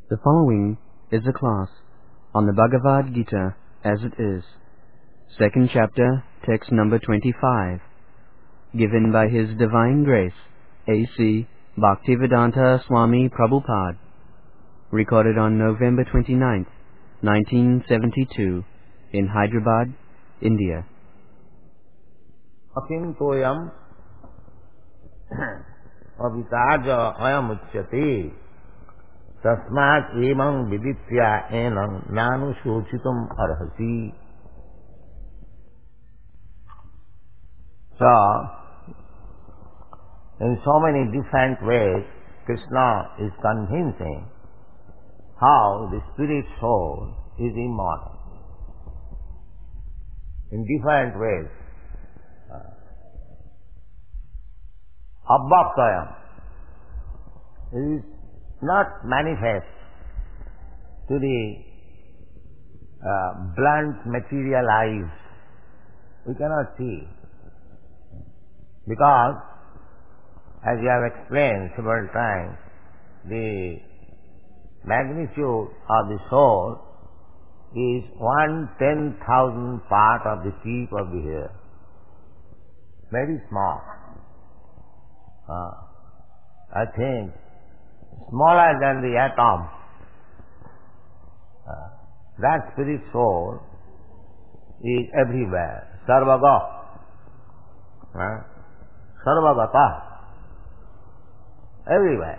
The following is a class on the Bhagavad Gita as it is, second chapter, text number 25, given by His Divine Grace, A.C. Bhaktivedanta Swami Prabhupada, recorded on November 29th, 1972, in Hyderabad, India. Akintoyam avitaja ayam uchyate tasmat emang viditya enam nanu shochitam arhasi. So, in so many different ways, Krishna is convincing how the spirit soul is immortal. In different ways. Abhaktayam is not manifest to the blunt material eyes. We cannot see. Because, as you have explained several times, the magnitude of the soul is 1/10,000th part of the tip of the hair. Very small. I think smaller than the atom. That spirit soul is everywhere. Sarvaga. Sarvagata. Everywhere.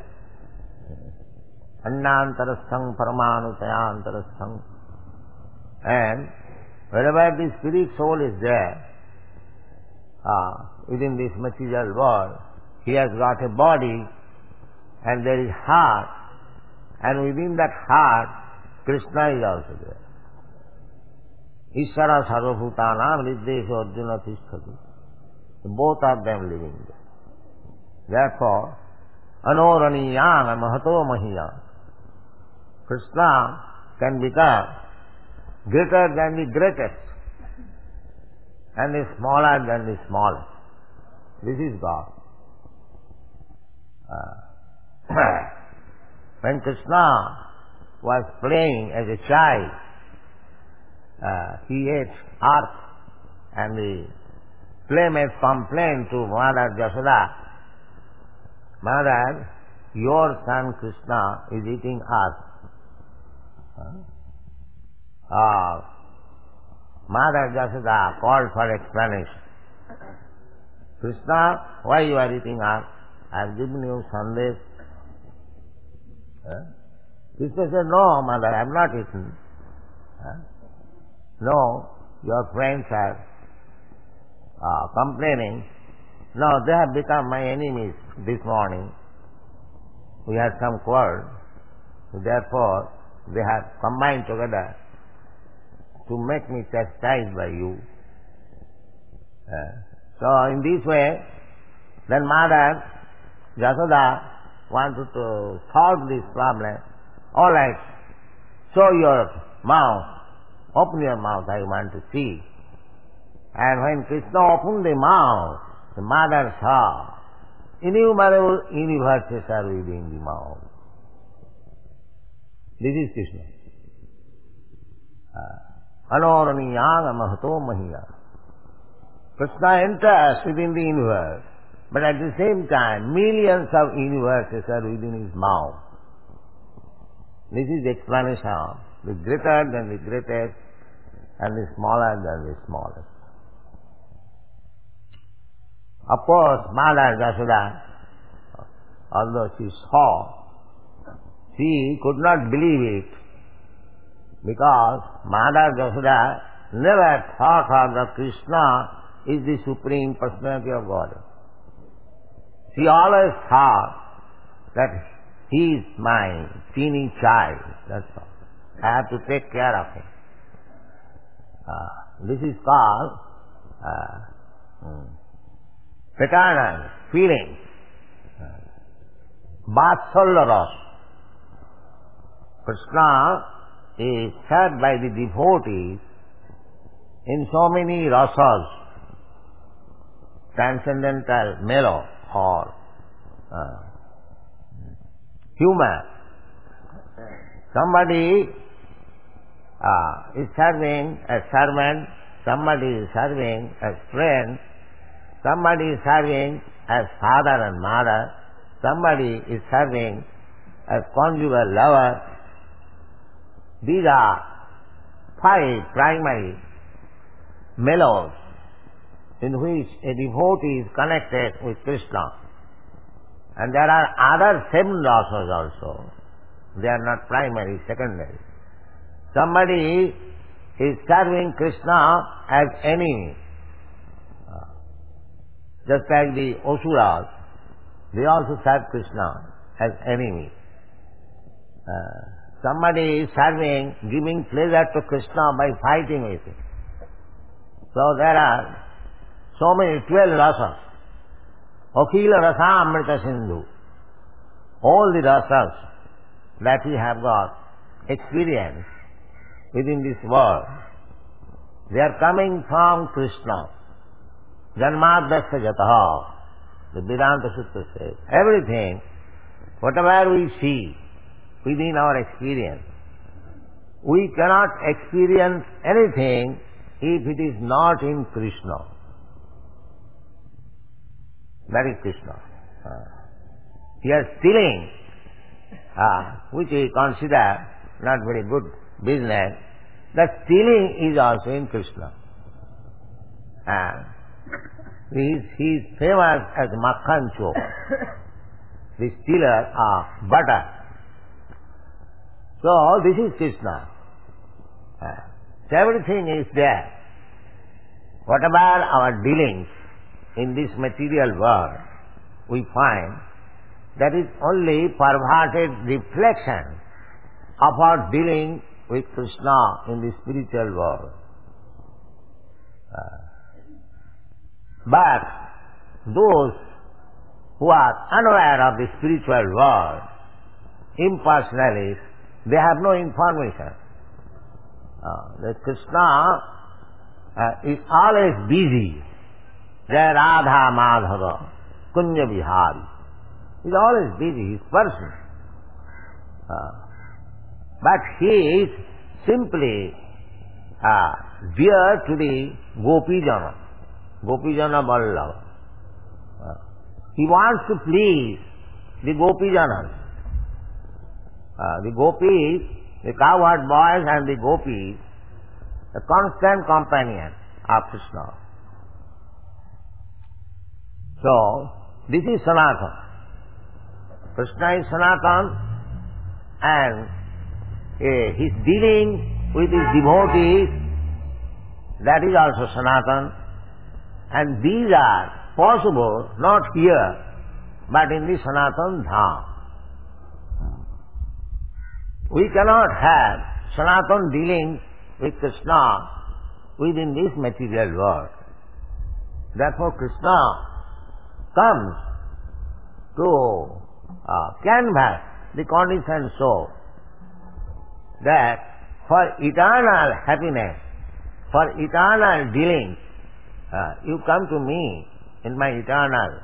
Annantarasthang paramanusayantarasthang. And wherever the spirit soul is there, within this material world, he has got a body and there is heart, and within that heart, Krishna is also there. Ishvara sarvabhutanam viddeshu arjuna tisthati. Both of them living there. Therefore, anoraniyana mahato mahiya. Krishna can become greater than the greatest and is smaller than the smallest. This is God. When Krishna was playing as a child, he ate earth, and the playmates complained to Mother Yashoda, Mother, your son Krishna is eating earth. Mother Yashoda called for explanation. Krishna, why you are eating earth? I have given you sandesh. Krishna said, no, mother, I have not eaten. No, your friends are complaining. No, they have become my enemies this morning. We had some quarrel. Therefore, they have combined together to make me chastised by you. So, in this way, then Mother Yashoda wanted to solve this problem. All right, show your mouth. Open your mouth, I want to see. And when Krishna opened the mouth, the mother saw innumerable universes are within the mouth. This is Krishna. Anoraniyana mahato mahiya. Krishna enters within the universe, but at the same time, millions of universes are within his mouth. This is the explanation. The greater than the greatest, and the smaller than the smallest. Of course, Mother Yashoda, although she saw, she could not believe it, because Mother Yashoda never thought of that Krishna is the Supreme Personality of God. She always thought that he is my teeny child, that's all. I have to take care of him. This is called paternal feeling. Vatsalya rasa. Krishna is served by the devotees in so many rasas, transcendental mellow or humor. Somebody is serving as servant, somebody is serving as friend, somebody is serving as father and mother, somebody is serving as conjugal lover. These are 5 primary mellows in which a devotee is connected with Krishna. And there are other 7 rasas also. They are not primary, secondary. Somebody is serving Krishna as enemy. Just like the Asuras, they also serve Krishna as enemy. Somebody is serving, giving pleasure to Krishna by fighting with him. So there are so many 12 rasas. Akhila rasa amrita sindhu. All the rasas that we have got experience within this world, they are coming from Krishna. Janmadasya jataha. The Vedanta Sutra says, everything, whatever we see within our experience, we cannot experience anything if it is not in Krishna. That is Krishna. Here stealing, which we consider not very good business, that stealing is also in Krishna. He is famous as Makhan Chor, the stealer of butter. So this is Krishna. So everything is there. Whatever our dealings in this material world, we find that is only perverted reflection of our dealing with Krishna in the spiritual world. But those who are unaware of the spiritual world, impersonalists, they have no information. That Krishna is always busy. Jai Radha Madhava Kunja Vihari. He is always busy, he is person. But he is simply dear to the Gopijana. Gopijana Vallabha. He wants to please the Gopijanas. The gopis, the cowherd boys and the gopis, the constant companion of Krishna. So, this is Sanatana. Krishna is Sanatana, and his dealing with his devotees, that is also Sanatana. And these are possible not here, but in the Sanatana Dham. We cannot have Sanatana dealings with Krishna within this material world. Therefore Krishna comes to canvass the conditioned soul that for eternal happiness, for eternal dealings, you come to me in my eternal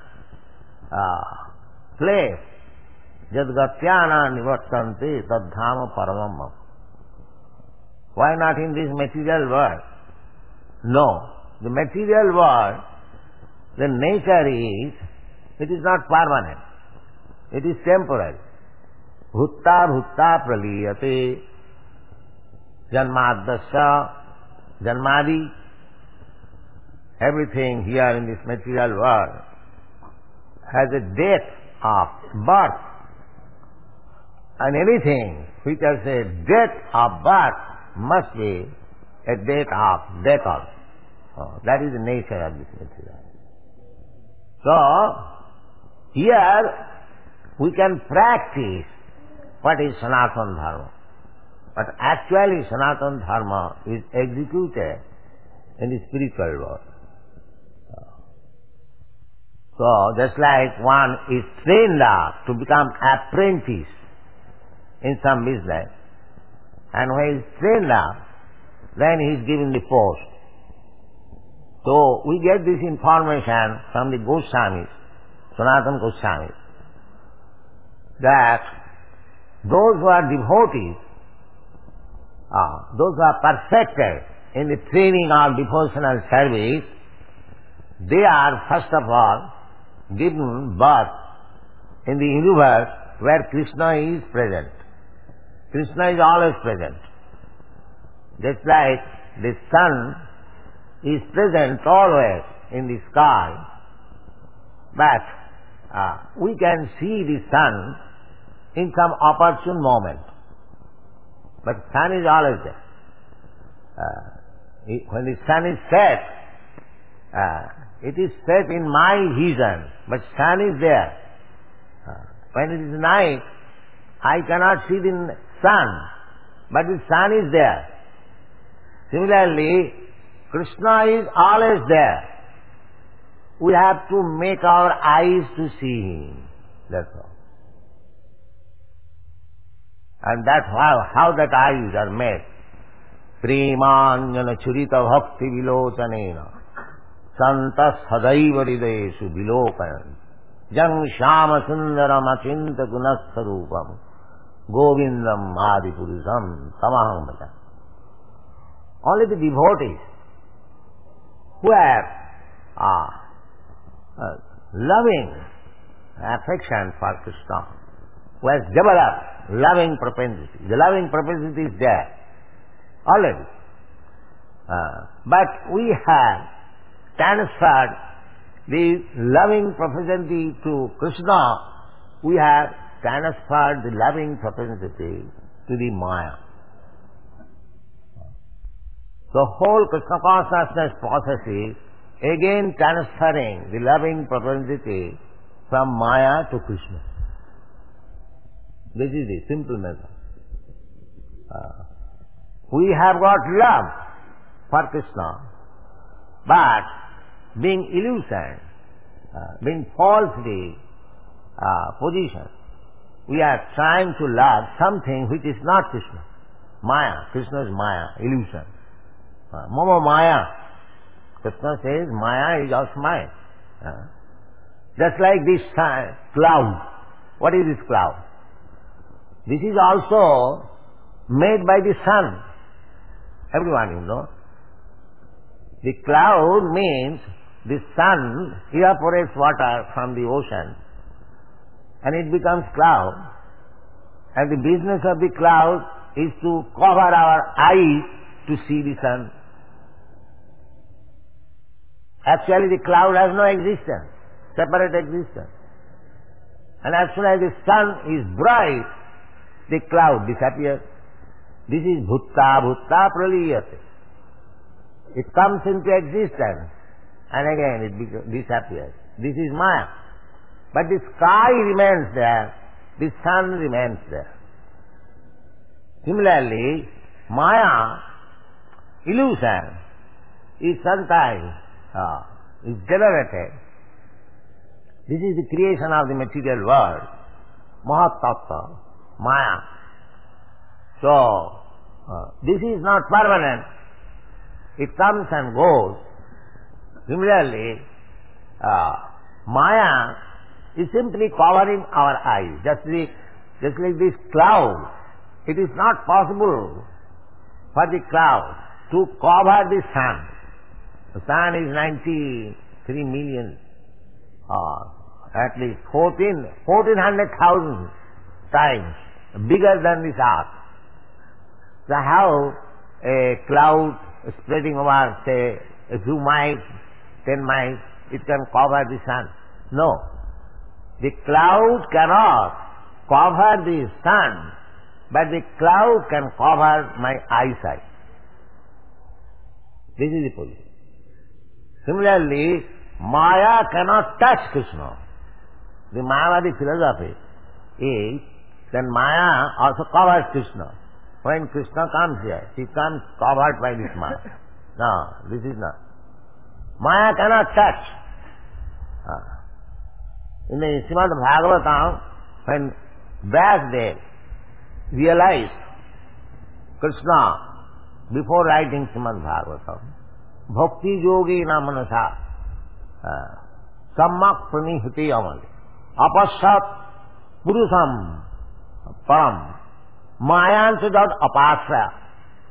place. Jadgatyana nivattante tadhama paramam. Why not in this material world? No. The material world, the nature is, it is not permanent. It is temporary. Bhutta bhutta praliyate janmadasya janmadi. Everything here in this material world has a death of birth. And anything which has a death of birth must be a death of death also. That is the nature of this material. So, here we can practice what is Sanatana Dharma. But actually Sanatana Dharma is executed in the spiritual world. So, just like one is trained up to become apprentice in some business, and when he is trained up, then he is given the post. So, we get this information from the Goswamis, Sanatana Goswamis, that those who are devotees, those who are perfected in the training of devotional service, they are first of all given birth in the universe where Krishna is present. Krishna is always present. Just like the sun is present always in the sky, but we can see the sun in some opportune moment. But sun is always there. When the sun is set, it is set in my vision, but sun is there. When it is night, I cannot see the sun, but the sun is there. Similarly, Krishna is always there. We have to make our eyes to see Him. That's all. And that's how that eyes are made. Premanjana churita bhakti vilochanena santas sadaiva hridayesu vilokayan jang shama sundaram achinta gunastharupam govindam adipurusam tamaham bhajan. Only the devotees who have loving affection for Krishna, who has developed loving propensity. The loving propensity is there already. But we have transferred the loving propensity to Krishna. We have transferred the loving propensity to the Maya. The whole Krishna consciousness process is again transferring the loving propensity from Maya to Krishna. This is the simple method. We have got love for Krishna, but being illusioned, being falsely positioned, we are trying to love something which is not Krishna. Maya. Krishna is Maya, illusion. Mama Maya. Krishna says Maya is also mine. Just like this cloud. What is this cloud? This is also made by the sun. Everyone you know. The cloud means the sun evaporates water from the ocean and it becomes cloud. And the business of the cloud is to cover our eyes to see the sun. Actually the cloud has no existence, separate existence. And as soon as the sun is bright, the cloud disappears. This is bhutta praliyate. It comes into existence and again it disappears. This is Maya. But the sky remains there, the sun remains there. Similarly, Maya, illusion, is sometimes is generated. This is the creation of the material world, Mahatattva, Maya. So, this is not permanent. It comes and goes. Similarly, Maya is simply covering our eyes. Just like this cloud. It is not possible for the cloud to cover the sun. The sun is 93 million, at least 1400,000 times bigger than this earth. So how a cloud spreading over, say, a few miles, 10 miles, it can cover the sun? No. The cloud cannot cover the sun, but the cloud can cover my eyesight. This is the position. Similarly, Maya cannot touch Krishna. The Mayavadi philosophy is that Maya also covers Krishna. When Krishna comes here, he comes covered by this Maya. No, this is not. Maya cannot touch. In the Srimad Bhagavatam, when Vyasadeva realized Krishna before writing Srimad Bhagavatam, Bhakti yogi na manasa sammak pranihati amali apasat purusam param mayansu dad apasya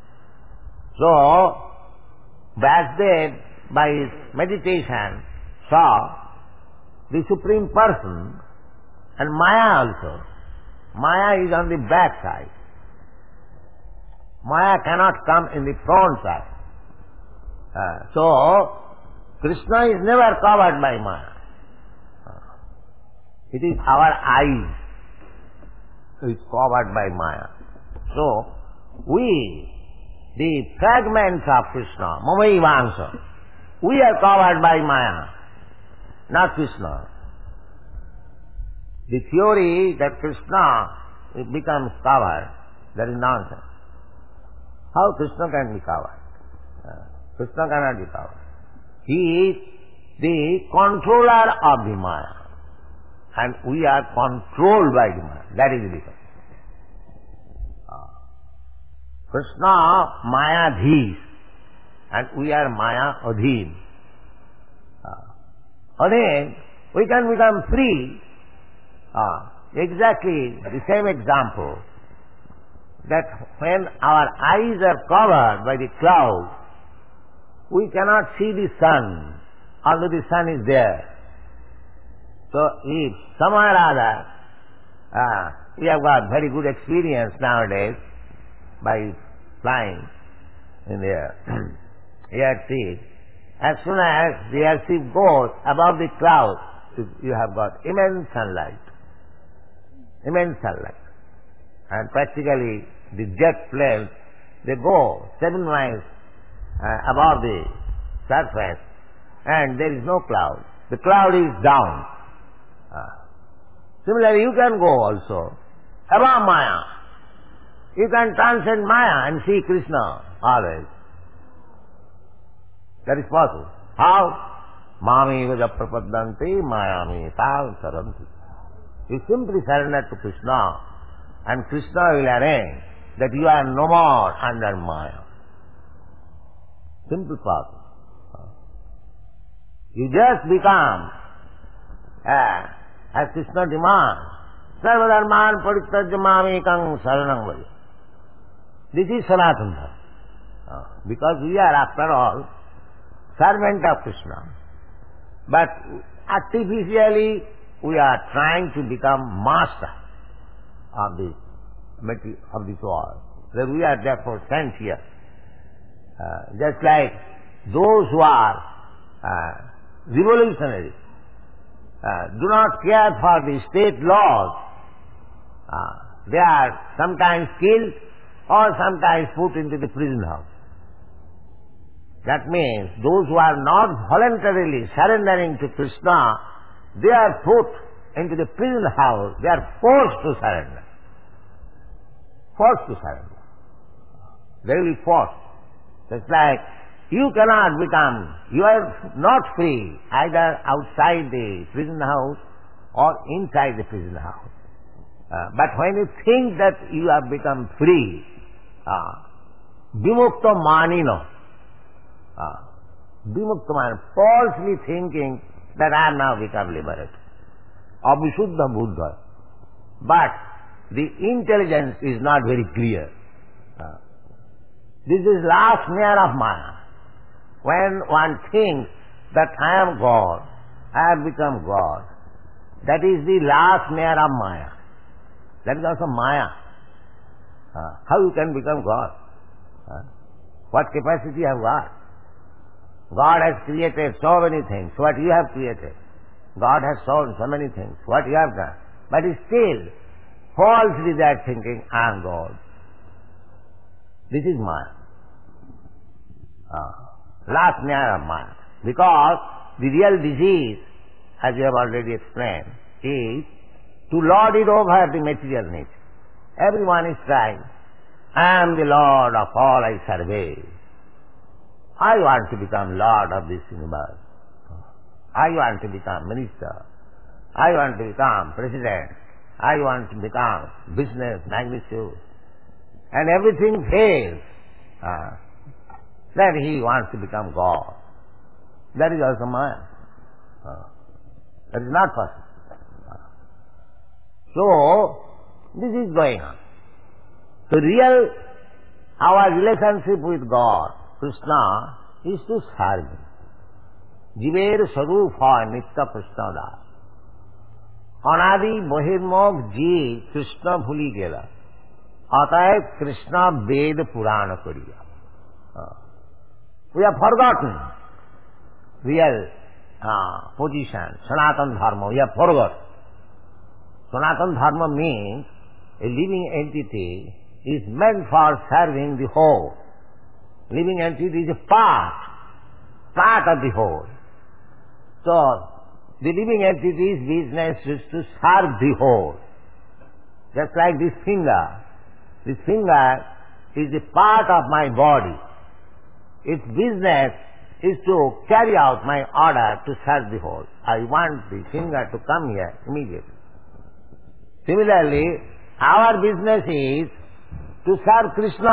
So, Vasudev, by his meditation, saw the Supreme Person and Maya also. Maya is on the back side. Maya cannot come in the front side. So, Krishna is never covered by Maya. It is our eyes which is covered by Maya. So, we, the fragments of Krishna, Mamaivansa, we are covered by Maya, not Krishna. The theory that Krishna becomes covered, that is nonsense. How Krishna can be covered? Krishna cannot be covered. He is the controller of the Maya, and we are controlled by the Maya. That is the difference. Krishna Mayadhis, and we are Maya Adhin. Adhin, we can become free. Exactly the same example, that when our eyes are covered by the cloud, we cannot see the sun, although the sun is there. So if somewhere or other, we have got very good experience nowadays by flying in the airship. As soon as the airship goes above the clouds, you have got immense sunlight. Immense sunlight. And practically the jet planes, they go 7 miles above the surface, and there is no cloud. The cloud is down. Similarly, you can go also above Maya. You can transcend Maya and see Krishna always. That is possible. How? Mami vaja prapadanti mayami tav saranti. You simply surrender to Krishna, and Krishna will arrange that you are no more under Maya. Simple process. You just become, as Krishna demands, sarvadharman parityajya mamekam saranam vaja. This is Sanatana Dharma. Because we are, after all, servant of Krishna. But artificially, we are trying to become master of this world. That we are therefore sent here. Just like those who are revolutionaries do not care for the state laws. They are sometimes killed or sometimes put into the prison house. That means those who are not voluntarily surrendering to Krishna, they are put into the prison house. They are forced to surrender. Forced to surrender. They will be forced. It's like you cannot become, you are not free either outside the prison house or inside the prison house. But when you think that you have become free, vimukta manino, vimukta manino, falsely thinking that I am now become liberated. Abhishuddha buddha. But the intelligence is not very clear. This is last snare of Maya. When one thinks that I am God, I have become God, that is the last snare of Maya. That is also Maya. How you can become God? What capacity you have got? God has created so many things. What you have created? God has shown so many things. What you have done? But still, falsely they are thinking, I am God. This is Maya. Last snare of Maya. Because the real disease, as you have already explained, is to lord it over the material nature. Everyone is trying, I am the Lord of all I survey. I want to become Lord of this universe. I want to become minister. I want to become president. I want to become business magnitude. And everything fails. Then he wants to become God. That is also Maya. That is not possible. So, this is going on. The real our relationship with God, Krishna, is to serve Him. জীবের স্বরূপ হয় নিত্য কৃষ্ণ দাস। অনাদি বহির্মুখ জীব কৃষ্ণ ভুলি গেল, অতএব কৃষ্ণ বেদ পুরাণ করিয়া। We have forgotten real position, Sanatana Dharma. We have forgot. Sanatana Dharma means a living entity is meant for serving the whole. Living entity is a part of the whole. So, the living entity's business is to serve the whole. Just like this finger. This finger is a part of my body. Its business is to carry out my order to serve the whole. I want the finger to come here immediately. Similarly, our business is to serve Krishna.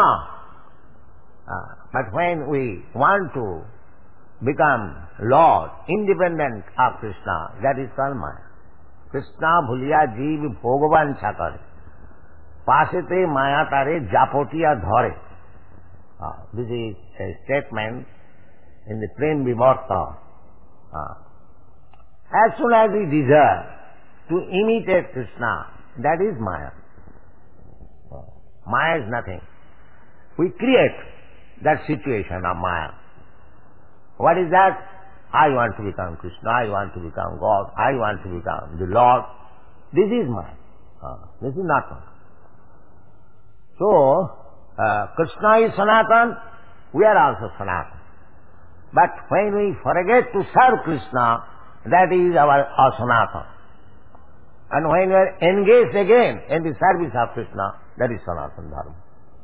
But when we want to become Lord, independent of Krishna, that is called Maya. Krishna bhuliya jeev bhogwan chakare. Pasete Maya tare japotiya dhare. This is a statement in the Prem Vivarta. As soon as we desire to imitate Krishna, that is Maya. Maya is nothing. We create that situation of Maya. What is that? I want to become Krishna, I want to become God, I want to become the Lord. This is Maya. This is not Maya. So, Krishna is Sanatana, we are also Sanatana. But when we forget to serve Krishna, that is our asanatana. And when we are engaged again in the service of Krishna, that is Sanatana Dharma.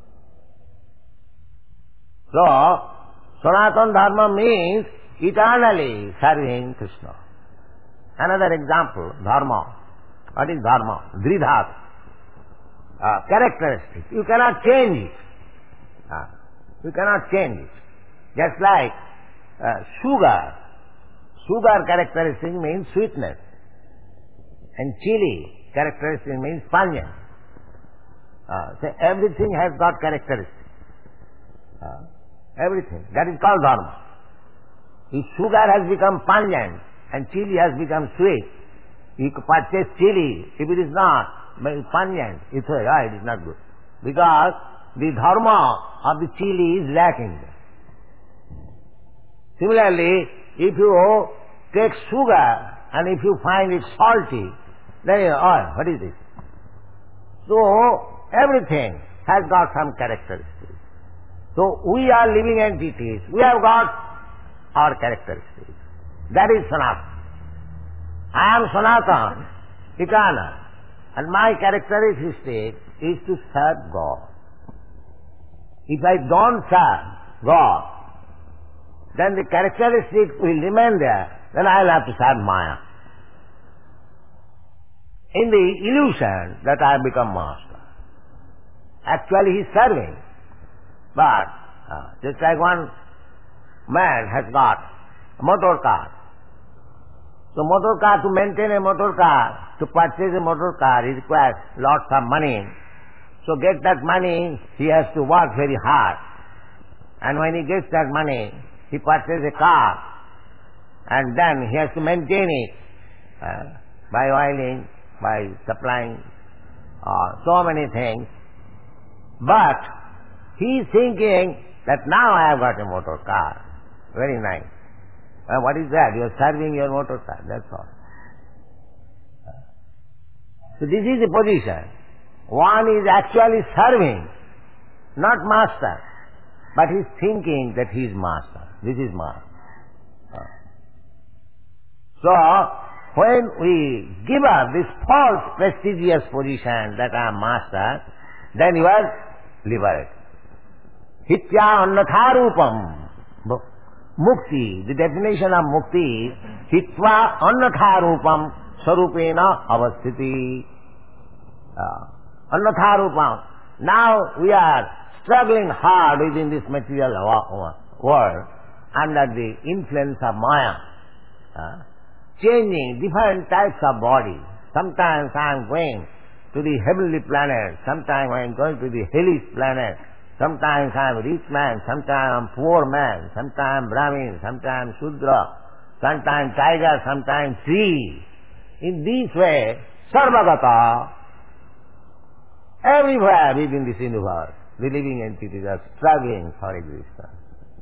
So, Sanatana Dharma means eternally serving Krishna. Another example, Dharma. What is Dharma? Dridhat. Characteristic. You cannot change it. You cannot change it. Just like sugar. Sugar characteristic means sweetness. And chili characteristic means pungent. So everything has got characteristics. Everything. That is called Dharma. If sugar has become pungent and chili has become sweet, you purchase chili. If it is not pungent, you say, it is not good. Because the dharma of the chili is lacking. Similarly, if you take sugar and if you find it salty, then you what is this? So, everything has got some characteristics. So, we are living entities. We have got our characteristics. That is Sanatana. I am Sanatana, eternal. And my characteristic is to serve God. If I don't serve God, then the characteristic will remain there. Then I will have to serve Maya. In the illusion that I have become master. Actually he is serving. But just like one man has got a motor car. So motor car, to maintain a motor car, to purchase a motor car, he requires lots of money. So get that money, he has to work very hard. And when he gets that money, he purchases a car. And then he has to maintain it by oiling, by supplying so many things. But he is thinking that now I have got a motor car. Very nice. What is that? You are serving your motor car, that's all. So this is the position. One is actually serving, not master. But he is thinking that he is master. This is master. So, when we give up this false prestigious position that I am master, then you are liberated. Hitya annatharupam. Mukti, the definition of mukti is hitva annatharupam sarupena avasthiti. Annatharupam. Now we are struggling hard within this material world under the influence of Maya. Changing different types of body. Sometimes I am going to the heavenly planet, sometimes I am going to the hellish planet, Sometimes I am a rich man, sometimes I am poor man, sometimes Brahmin, sometimes Shudra, sometimes tiger, sometimes tree. In this way, Sarvagata, everywhere within this universe, the living entities are struggling for existence.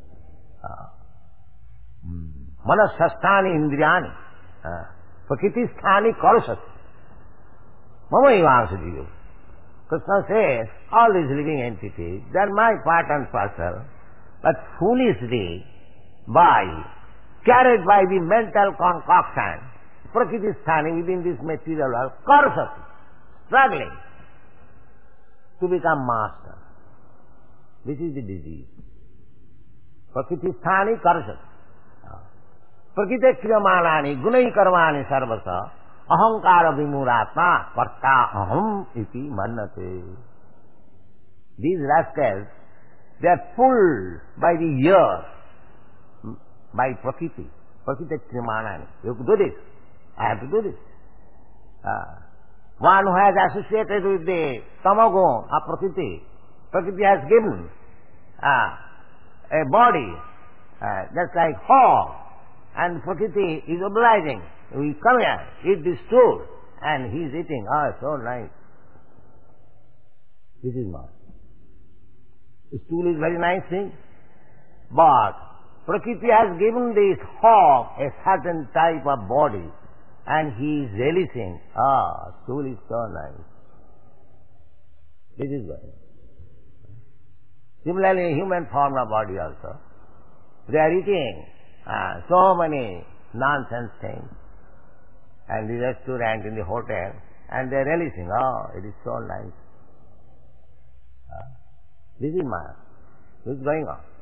Manasasthani indriyani, prakritisthani karasati, mama ivansa jiva. Krishna says, all these living entities, they are my part and parcel, but foolishly, carried by the mental concoction, prakritisthani within this material world, karasati, struggling to become master. This is the disease. Prakritisthani karasati. Prakriti kriyamanani gunai karmani sarvasa ahankara vimuratma karta aham iti mannate. These rascals, they are pulled by the ear, by Prakriti. Prakriti kriyamanani. You have to do this. I have to do this. One who has associated with the tamagun of Prakriti, Prakriti has given a body just like hog, and Prakriti is obliging. We come here, eat this stool, and he is eating. Ah, so nice. This is not. The stool is very nice thing, but Prakriti has given this hog a certain type of body, and he is relishing. Ah, stool is so nice. This is why. Similarly, human form of body also. They are eating so many nonsense things, and the restaurant, in the hotel, and they are relishing. Oh, it is so nice. This is Maya. This is going on.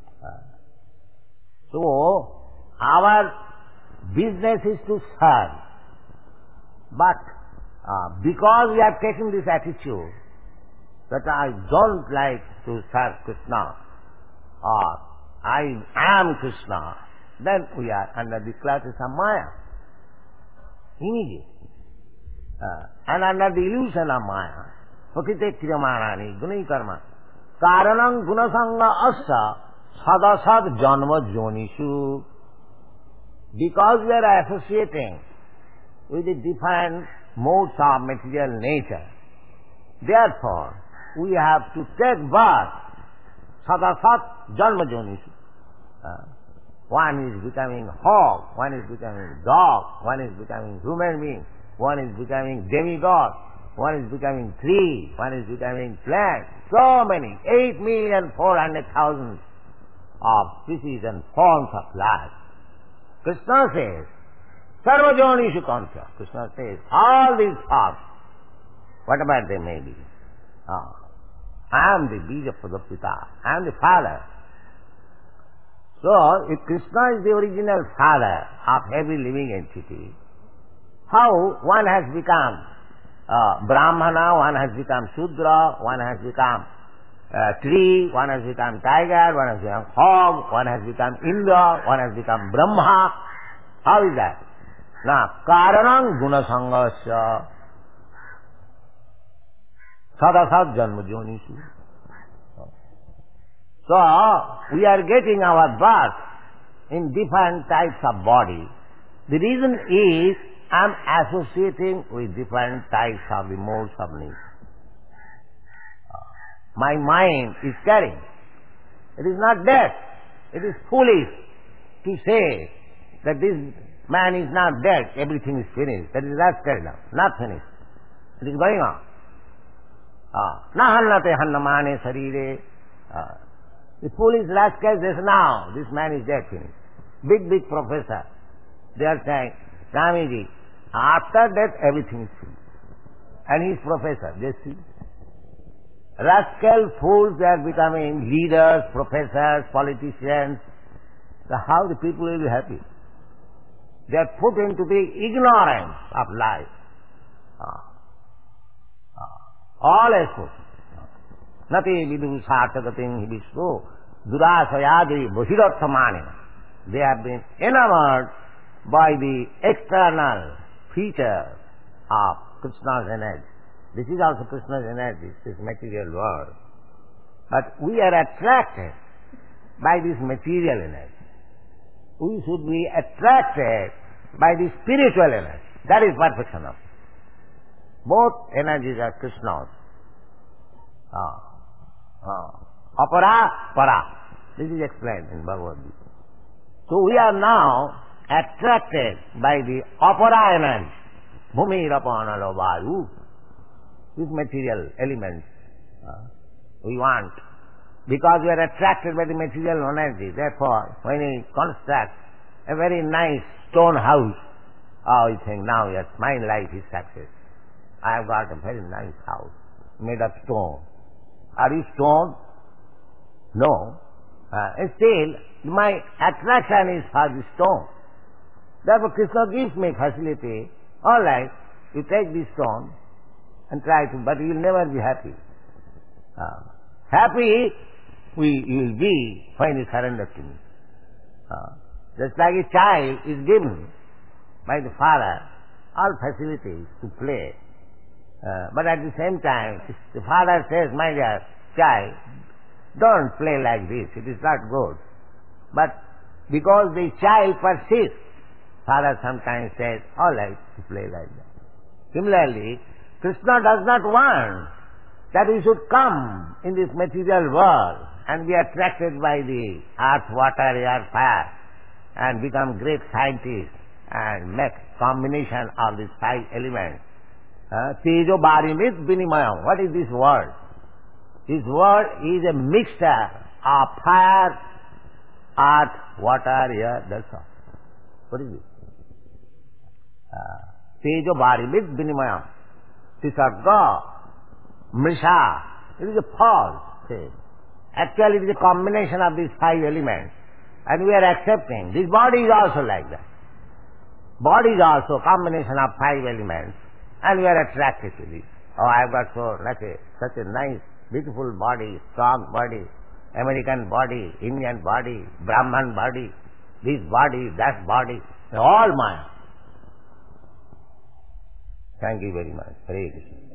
So, our business is to serve. But because we have taken this attitude that I don't like to serve Krishna, or I am Krishna, then we are under the clutches of Maya. Immediately. And under the illusion of Maya, Prakriti kriyamanani gunai karma karanam gunasanga asa sadasad janma jonishu. Because we are associating with the different modes of material nature, therefore we have to take birth sadasat janma jonishu. One is becoming hog, one is becoming dog, one is becoming human being, one is becoming demigod, one is becoming tree, one is becoming plant. So many, 8,400,000 of species and forms of life. Krishna says, Sarvajonishu Kantya. Krishna says, all these forms, whatever they may be, I am the Bija Pradapita, I am the father. So, if Krishna is the original father of every living entity, how one has become Brahmana, one has become Shudra, one has become tree, one has become tiger, one has become hog, one has become Indra, one has become Brahma. How is that? Now, Karanam Gunasangasya Sadasat Janma Jonishu. So, we are getting our birth in different types of body. The reason is, I am associating with different types of the modes of nature. My mind is carrying. It is not dead. It is foolish to say that this man is not dead, everything is finished. That is carried out, not finished. It is going on. Na hannate hannamane sarire. The foolish rascals say, now this man is dead, finished. Big professor. They are saying, Swamiji, after death everything is finished. And he is professor, they see. Rascal fools, they are becoming leaders, professors, politicians. So how the people will be happy? They are put into the ignorance of life. All is put. Nati vidu sarthagatim hibishu durasayadi bhirottamani. They have been enamored by the external features of Krishna's energy. This is also Krishna's energy, this material world. But we are attracted by this material energy. We should be attracted by the spiritual energy. That is perfection of it. Both energies are Krishna's. Apara, para. This is explained in Bhagavad Gita. So we are now attracted by the apara energy. Bhumi, rapana, vayu. These material elements we want. Because we are attracted by the material energy. Therefore, when we construct a very nice stone house, we think now, yes, my life is success. I have got a very nice house made of stone. Are you stone? No. Still, my attraction is for the stone. Therefore, Krishna gives me facility. All right, you take this stone and try to, but you will never be happy. Happy you will be when you surrender to me. Just like a child is given by the father all facilities to play. But at the same time, the father says, my dear child, don't play like this, it is not good. But because the child persists, father sometimes says, all right, to play like that. Similarly, Krishna does not want that we should come in this material world and be attracted by the earth, water, air, fire, and become great scientists and make combination of these five elements. Tejo Barimit Vinimayam. What is this word? This word is a mixture of fire, earth, water, air, that's all. What is it? Tejo Barimit Vinimayam. Tisarga, Mrisha. It is a false thing. Actually, it is a combination of these five elements. And we are accepting. This body is also like that. Body is also a combination of five elements. And we are attracted to this. Oh, I have got such a nice, beautiful body, strong body, American body, Indian body, Brahman body, this body, that body, all mine. Thank you very much. Hare Krishna.